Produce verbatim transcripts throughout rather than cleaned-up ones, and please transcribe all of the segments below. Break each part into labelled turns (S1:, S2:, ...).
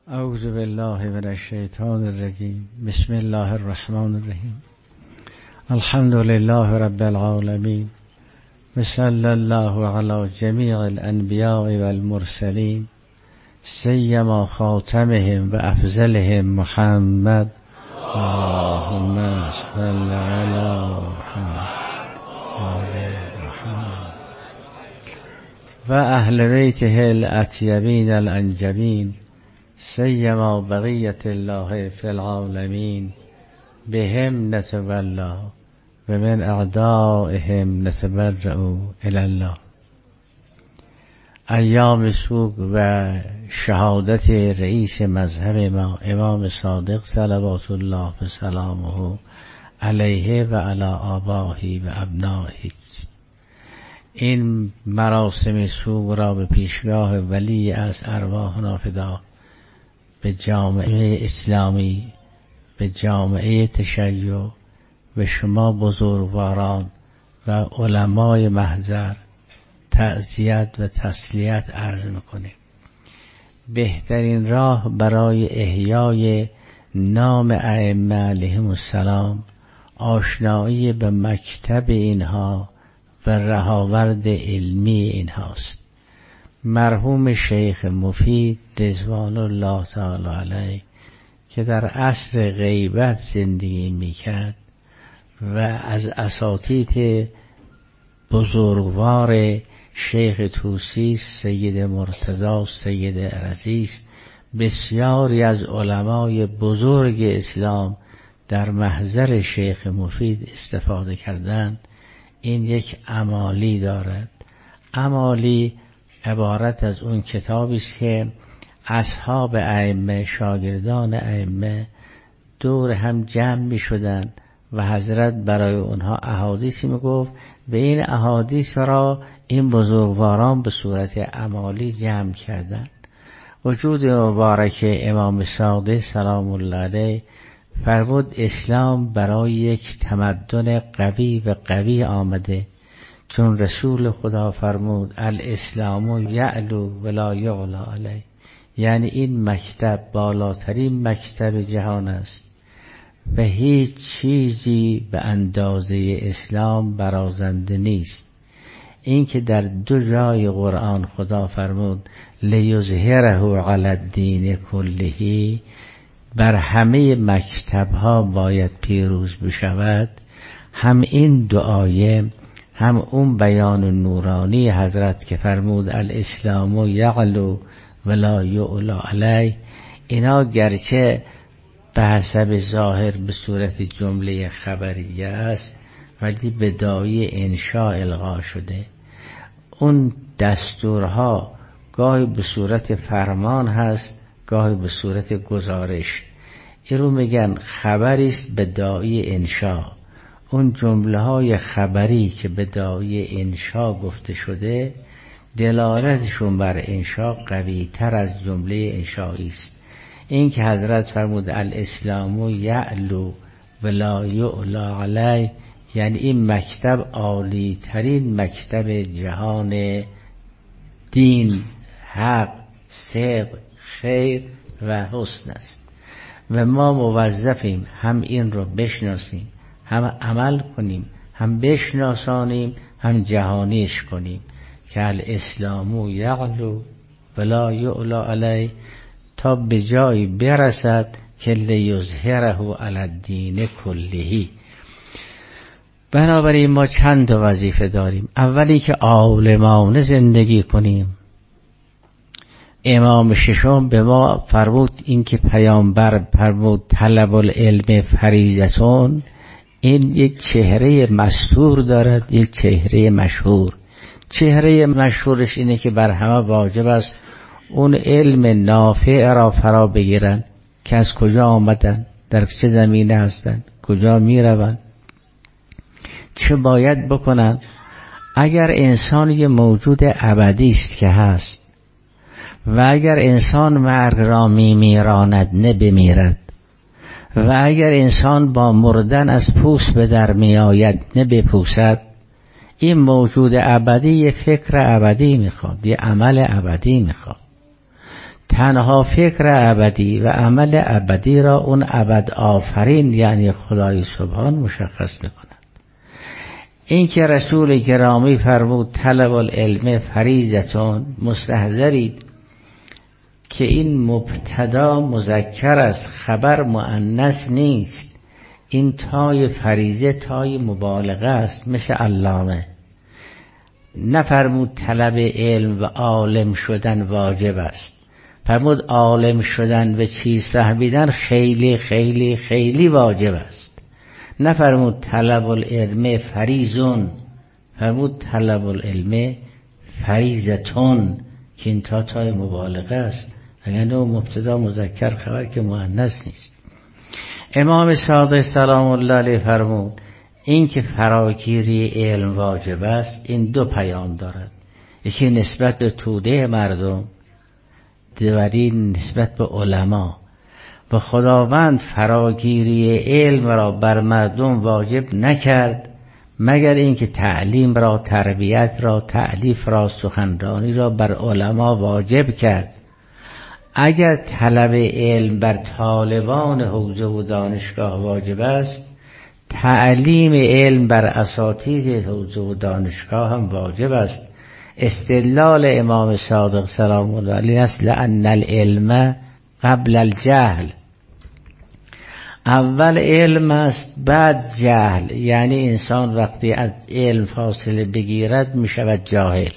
S1: اعوذ بالله من الشیطان الرجیم. بسم الله الرحمن الرحیم. الحمد لله رب العالمین و صلی الله علی جمیع الانبیاء والمرسلین سیما خاتمهم و افضلهم محمد. اللهم صل علی محمد و اهل بیته الاطیبین الانجبین سیما بقیت الله فی العالمین بهم نتولا و من اعدائهم نتبرأ الی الله. ایام سوگ و شهادت رئیس مذهب ما امام صادق صلوات الله و سلامه علیه و علی آبائه و ابنائه. این مراسم سوگ را به پیشگاه ولی از ارواحنا فدا، به جامعه اسلامی، به جامعه تشیع، به شما بزرگواران و علمای محضر تعزیت و تسلیت عرض میکنیم. بهترین راه برای احیای نام ائمه علیهم السلام آشنایی به مکتب اینها و رهاورد علمی اینهاست. مرحوم شیخ مفید رضوان الله تعالی علیه که در عصر غیبت زندگی میکرد و از اساتید بزرگوار شیخ طوسی، سید مرتضی، سید عرضی، بسیاری از علمای بزرگ اسلام در محضر شیخ مفید استفاده کردند. این یک امالی دارد. امالی عبارت از اون کتابی است که اصحاب ائمه، شاگردان ائمه دور هم جمع می شدند و حضرت برای اونها احادیثی می گفت و این احادیث را این بزرگواران به صورت امالی جمع کردند. وجود مبارک امام صادق سلام الله علیه فرمود اسلام برای یک تمدن قوی و قوی آمده، چون رسول خدا فرمود الاسلام یعلو ولا یعلا علیه، یعنی این مکتب بالاترین مکتب جهان است و هیچ چیزی به اندازه اسلام برازنده نیست. این که در دو جای قرآن خدا فرمود لیظهره علی الدین کله، بر همه مکتب ها باید پیروز بشود، هم این دو آیه هم اون بیان نورانی حضرت که فرمود الاسلام یعلو ولا یعلا علیه، اینا گرچه به حسب ظاهر به صورت جمله خبریه است ولی به داعی انشاء القا شده. اون دستورها گاهی به صورت فرمان هست، گاهی به صورت گزارش. این رو میگن خبری است به داعی انشاء. اون جمله های خبری که به داعی انشاء گفته شده دلالتشون بر انشاء قوی تر از جمله انشایی است. این که حضرت فرمود الاسلام یعلو ولا یعلا علیه، یعنی این مکتب عالی ترین مکتب جهان دین، حق، صدق، خیر و حسن است و ما موظفیم هم این رو بشناسیم، هم عمل کنیم، هم بشناسانیم، هم جهانیش کنیم که الاسلام یعلو ولا یعلا علیه، تا به جایی برسد که لیظهره علی الدین کله. بنابراین ما چند وظیفه داریم. اولی که عالمانه زندگی کنیم. امام ششم به ما فرمود این که پیامبر فرمود طلب العلم فریضتون، این یک چهره مستور دارد، یک چهره مشهور. چهره مشهورش اینه که بر همه واجب است اون علم نافع را فرا بگیرن که از کجا آمدن، در چه زمینه هستن، کجا می روند، چه باید بکنن. اگر انسان یه موجود ابدی است که هست و اگر انسان مرگ را می میراند نه بمیرد و اگر انسان با مردن از پوست به در می آید نه بپوسد، این موجود ابدی یه فکر ابدی میخواد، یه عمل ابدی میخواد. تنها فکر ابدی و عمل ابدی را اون ابد آفرین یعنی خدای سبحان مشخص میکند. این که رسول گرامی فرمود طلب العلم فریضتون، مستحضرید که این مبتدا مذکر است، خبر مؤنث نیست. این تای فریضه تای مبالغه است، مثل علامه. نفرمود طلب علم و عالم شدن واجب است، فرمود عالم شدن و چیز فهمیدن خیلی خیلی خیلی واجب است. نفرمود طلب العلم فریضون، فرمود طلب العلم فریضتون که این تا تای مبالغه است. یعنی مبتدا مذکر خبر که مؤنث نیست. امام صادق سلام الله علیه فرمود این که فراگیری علم واجب است این دو پیام دارد، یکی نسبت به توده مردم، دیگری نسبت به علما. و خداوند فراگیری علم را بر مردم واجب نکرد مگر اینکه تعلیم را، تربیت را، تألیف را، سخنرانی را بر علما واجب کرد. اگر طلب علم بر طالبان حوزه و دانشگاه واجب است، تعلیم علم بر اساتید حوزه و دانشگاه هم واجب است. استدلال امام صادق سلام الله علیه است لأن العلم قبل الجهل، اول علم است بعد جهل. یعنی انسان وقتی از علم فاصله بگیرد می شود جاهل.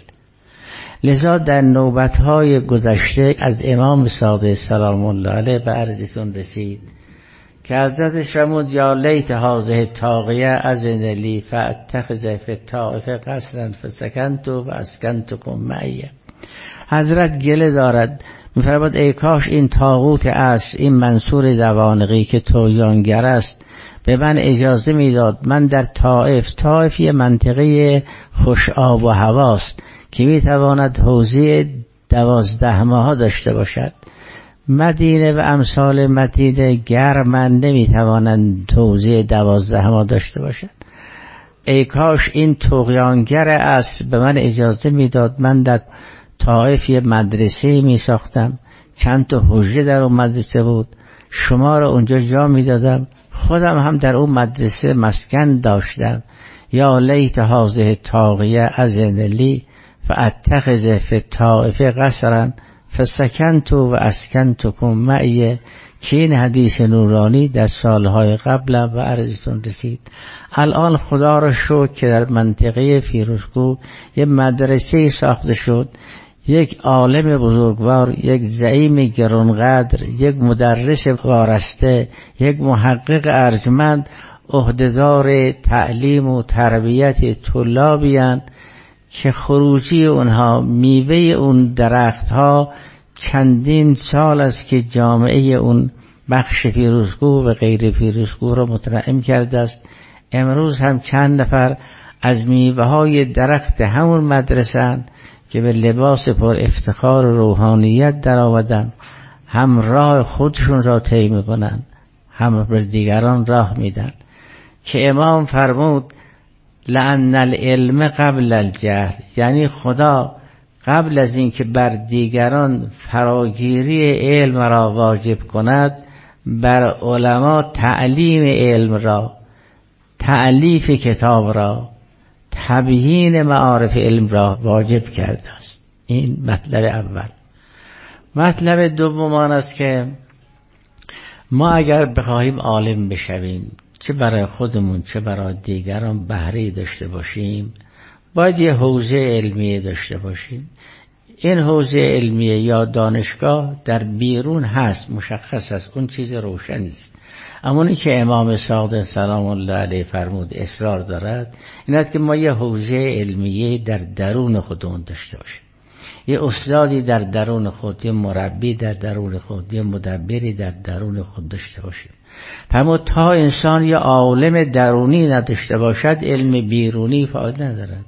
S1: لذا در نوبتهای گذشته از امام صادق سلام الله علیه به عرضتون رسید که حضرتش فرمود یا لیت هذه الطاغیه اذن لی فاتخذ فی الطائفه قصرا فسکنت و اسکنتکم معی. حضرت گله دارد، می‌فرماید ای کاش این طاغوت عصر، این منصور دوانقی که طغیانگر است به من اجازه میداد من در طائف، طائف یه منطقه خوش آب و هواست که میتواند حوزه دوازده ماه داشته باشد. مدینه و امثال مدینه گرمن نمیتوانند حوزه دوازده ماه داشته باشد. ای کاش این طغیانگر عصر به من اجازه میداد من در طائف یه مدرسه می ساختم، چند تا حجره در اون مدرسه بود، شما را اونجا جا می دادم، خودم هم در اون مدرسه مسکن داشتم. یا لیت هذه الطاغیه اذن لی فاتخذ فی الطائفه قصرا فسکنت و اسکنتکم معی. که این حدیث نورانی در سالهای قبل و عرضتون رسید. الان خدا را شکر که در منطقه فیروزکوه یه مدرسه ساخته شد، یک عالم بزرگوار، یک زعیم گرانقدر، یک مدرس وارسته، یک محقق ارجمند عهدهدار تعلیم و تربیت طلابیان که خروجی اونها، میوه اون درختها چندین سال است که جامعه اون بخش فیروزکوه و غیر فیروزکوه را متنعم کرده است. امروز هم چند نفر از میوه های درخت همون مدرسه که به لباس پر افتخار روحانیت در آمدن، هم راه خودشون را طی میکنن هم بر دیگران راه میدن. که امام فرمود لأن العلم قبل الجهل، یعنی خدا قبل از این که بر دیگران فراگیری علم را واجب کند، بر علما تعلیم علم را، تألیف کتاب را، تبیین معارف علم را واجب کرده است. این مطلب اول. مطلب دوم آن است که ما اگر بخواهیم عالم بشویم، چه برای خودمون چه برای دیگران بهره داشته باشیم، باید یه حوزه علمیه داشته باشیم. این حوزه علمیه یا دانشگاه در بیرون هست، مشخص است، اون چیز روشن است. اما اونی که امام صادق سلام الله علیه فرمود اصرار دارد این است که ما یه حوزه علمیه در درون خودمون داشته باشیم، یه استادی در درون خود، یه مربی در درون خود، یه مدبری در درون خود داشته باشیم. اما تا انسان یه عالم درونی نداشته باشد علم بیرونی فایده ندارد.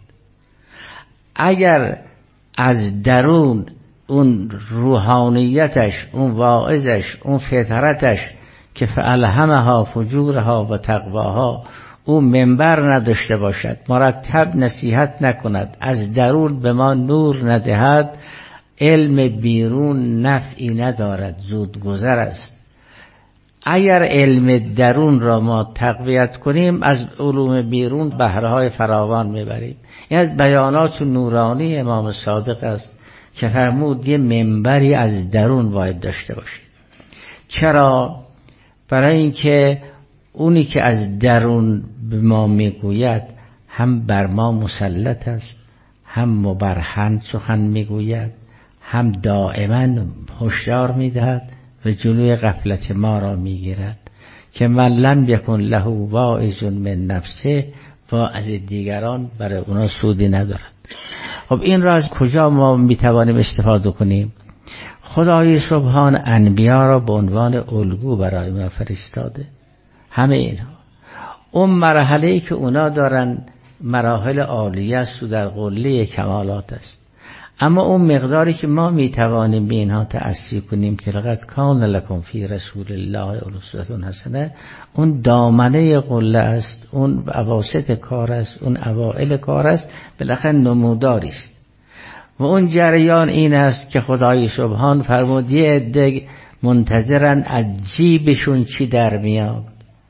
S1: اگر از درون اون روحانیتش، اون واعظش، اون فطرتش که فالهمها فجورها و تقواها، اون منبر نداشته باشد، مرتب نصیحت نکند، از درون به ما نور ندهد، علم بیرون نفعی ندارد، زود گذر است. اگر علم درون را ما تقویت کنیم از علوم بیرون بهره‌های فراوان میبریم. این از بیانات نورانی امام صادق است که فرمود یه منبری از درون باید داشته باشید. چرا؟ برای اینکه اونی که از درون به ما میگوید هم بر ما مسلط است، هم مبرهن سخن میگوید، هم دائما هشدار میدهد و جلوی غفلت ما را میگیرد که من لم یکن له واعظ من نفسه، واعظ دیگران برای اونا سودی ندارد. خب این را از کجا ما میتوانیم استفاده کنیم؟ خدای سبحان انبیا را به عنوان الگو برای ما فرستاده. همه اینها اون مرحله‌ای که اونا دارن مراحل عالیه است و در قله کمالات است، اما اون مقداری که ما میتوانیم به اینها تأثیر کنیم که لقد کان لکم فی رسول الله اسوة حسنه، اون دامنه قله است، اون اواسط کار است، اون اوائل کار است، بالاخره نموداری است. و اون جریان این است که خدای سبحان فرمود یه عده منتظرن از جیبشون چی در میاد،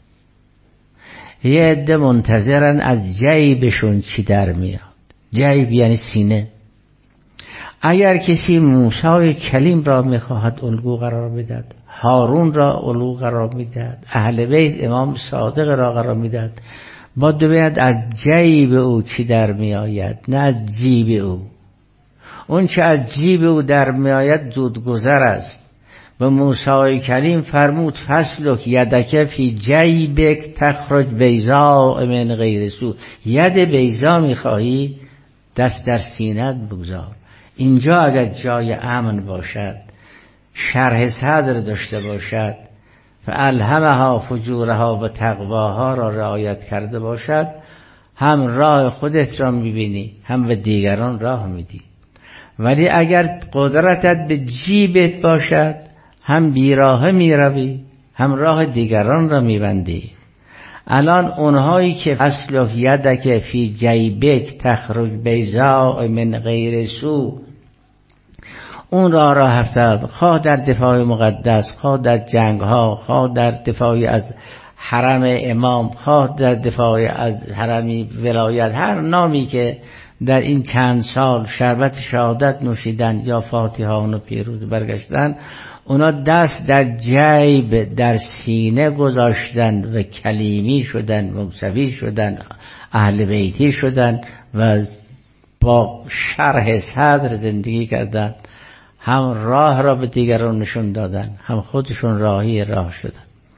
S1: یه عده منتظرن از جیبشون چی در میاد. جیب یعنی سینه. اگر کسی موسی کلیم را میخواهد الگو قرار بدهد، هارون را الگو قرار میدهد، اهل بیت امام صادق را قرار میدهد، باید ببیند از جیب او چی در میآید، نه از جیب او. اون چه از جیب او در میآید زودگذر است. و موسی کلیم فرمود فسلک یدک فی جیبک تخرج بیضاء من غیر سوء. ید بیضا میخواهی، دست در سینت بگذار. اینجا اگر جای امن باشد، شرح صدر داشته باشد، فالهمها فجورها و تقواها را رعایت کرده باشد، هم راه خودت را میبینی هم به دیگران راه میدی. ولی اگر قدرتت به جیبت باشد، هم بیراه میروی هم راه دیگران را میبندی. الان اونهایی که فسلک یدک فی جیبک تخرج بیضاء من غیر سوء، اون را راه افتاد، خواه در دفاع مقدس، خواه در جنگ ها، خواه در دفاع از حرم امام، خواه در دفاع از حرمی ولایت، هر نامی که در این چند سال شربت شهادت نوشیدن یا فاتحان و پیروز برگشتن، اونا دست در جیب در سینه گذاشتن و کلیمی شدن، موسوی شدن، اهل بیتی شدن و با شرح صدر زندگی کردن. هم راه را به دیگران نشون دادن، هم خودشون راهی راه شدن.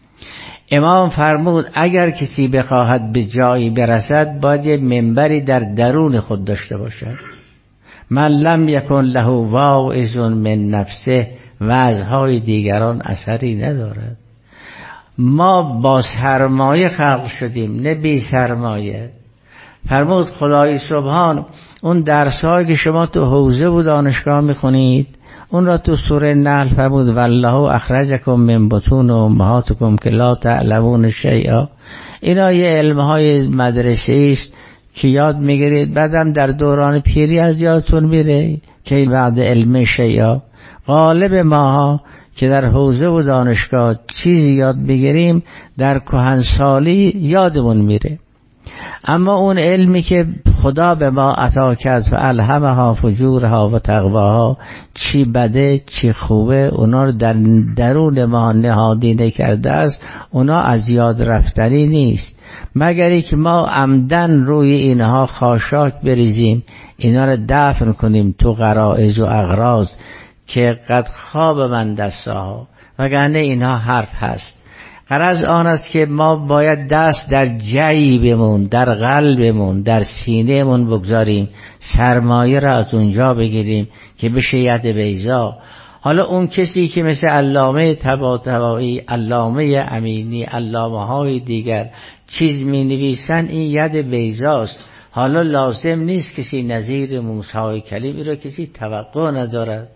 S1: امام فرمود اگر کسی بخواهد به جایی برسد، باید یه منبری در درون خود داشته باشد. من لم یکن له واعظ من نفسه، وعظهای دیگران اثری ندارد. ما با سرمایه خلق شدیم، نه بی سرمایه. فرمود خدای سبحان اون درسایی که شما تو حوزه و دانشگاه میخونید، اون را تو سوره نحل فرمود والله اخرجکم من بطون امهاتکم که لا تعلمون شیئا. اینا یه علمهای مدرسه است که یاد میگیرید، بعدم در دوران پیری از یادتون میره که بعد علم شیئا. غالب ماها که در حوزه و دانشگاه چیزی یاد بگیریم، در کهنسالی یادمون میره. اما اون علمی که خدا به ما عطا کرد فالهمها فجورها و تقواها، چی بده چی خوبه، اونا رو در درون ما نهادینه کرده است. اونا از یاد رفتنی نیست، مگر ای که ما عمدن روی اینها خاشاک بریزیم، اینا رو دفن کنیم تو غرائز و اغراض که قد خواب من دستها، وگرنه اینها حرف هست. غرض آن است که ما باید دست در جیبمون، در قلبمون، در سینهمون بگذاریم، سرمایه را از اونجا بگیریم که بشه ید بیضا. حالا اون کسی که مثل علامه طباطبایی، علامه امینی، علامه های دیگر چیز می نویسن، این ید بیضاست. حالا لازم نیست کسی نظیر موسی کلیم را کسی توقع ندارد.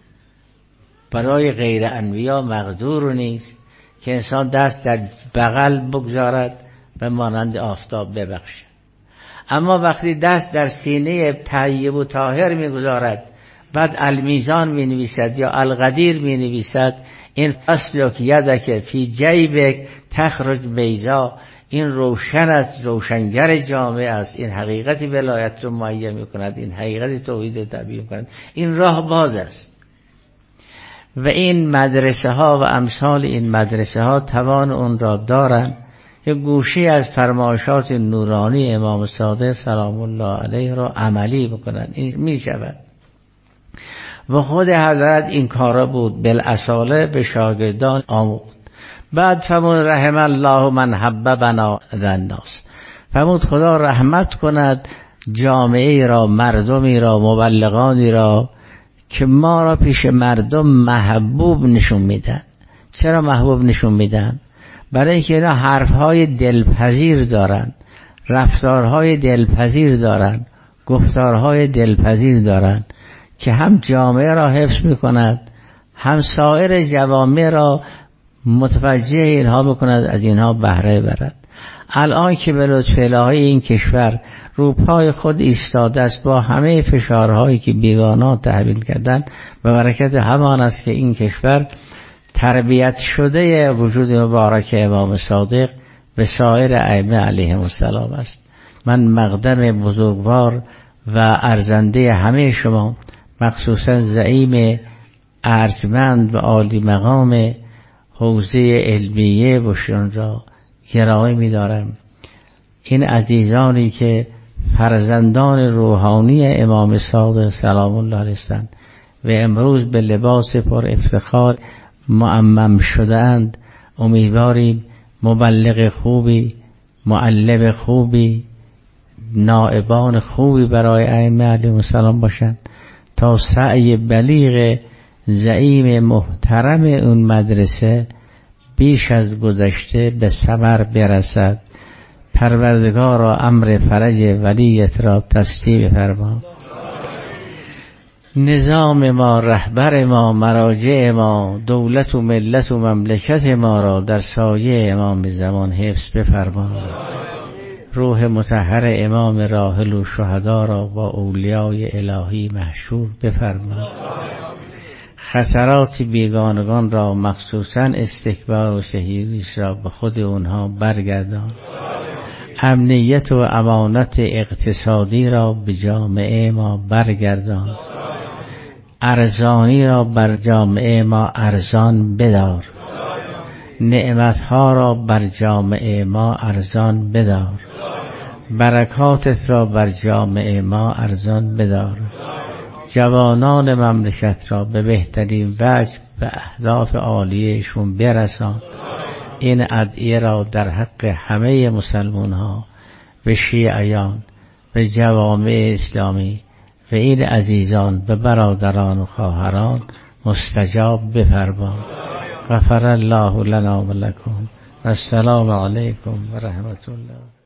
S1: برای غیر انبیا مقدور نیست که انسان دست در بغل بگذارد و مانند آفتاب ببخشد. اما وقتی دست در سینه طیب و طاهر میگذارد بعد المیزان می نویسد یا القدیر می نویسد این فصل که یدک فی جیبک تخرج بیضا، این روشن است، روشنگر جامعه است، این حقیقت ولایت رو معین می کند، این حقیقت توحید رو تبیین کند، این راه باز است. و این مدرسه ها و امثال این مدرسه ها توان اون را دارند که گوشی از فرمایشات نورانی امام صادق سلام الله علیه را عملی بکنند. این می شود و خود حضرت این کارا بود، بالاصاله به شاگردان آمود. بعد فرمود رحم الله من حببنا الناس، فرمود خدا رحمت کند جامعه را، مردمی را، مبلغانی را که ما را پیش مردم محبوب نشون میدن. چرا محبوب نشون میدن؟ برای اینکه اینا حرفهای دلپذیر دارن، رفتارهای دلپذیر دارن، گفتارهای دلپذیر دارن که هم جامعه را حفظ میکند، هم سایر جوامع را متوجه اینها بکند، از اینها بهره برد. الان که به لطف الهی این کشور رو پای خود ایستاده است با همه فشارهایی که بیگانان تحویل کردن، به برکت همان است که این کشور تربیت شده وجود مبارک امام صادق به سایر ائمه علیهم السلام است. من مقدم بزرگوار و ارزنده همه شما، مخصوصا زعیم ارجمند و عالی مقام حوزه علمیه بشران را گرامی می‌دارم. این عزیزانی که فرزندان روحانی امام صادق سلام الله علیه هستند و امروز به لباس پر افتخار معمم شدند، امیدواریم مبلغ خوبی، معلم خوبی، نائبان خوبی برای ائمه علیهم السلام باشند تا سعی بلیغ زعیم محترم اون مدرسه بیش از گذشته به ثمر برسد. پروردگارا امر فرج ولیت را تسلیم فرما. نظام ما، رهبر ما، مراجع ما، دولت و ملت و مملکت ما را در سایه امام زمان حفظ بفرما. روح مطهر امام راحل و شهدا را با اولیای الهی محشور بفرما. خسارات بیگانگان را، مخصوصا استکبار و شهیریش را به خود اونها برگردان. امنیت و امانت اقتصادی را به جامعه ما برگردان. ارزانی را بر جامعه ما ارزان بدار. نعمتها را بر جامعه ما ارزان بدار. برکاتت را بر جامعه ما ارزان بدار. جوانان مملکت را به بهترین وجه به اهداف عالیشون برسان. این ادعیه را در حق همه مسلمان ها، به شیعیان، به جوامع اسلامی و این عزیزان، به برادران و خواهران مستجاب بفرما. غفر الله لنا و لکم. السلام علیکم و رحمت الله.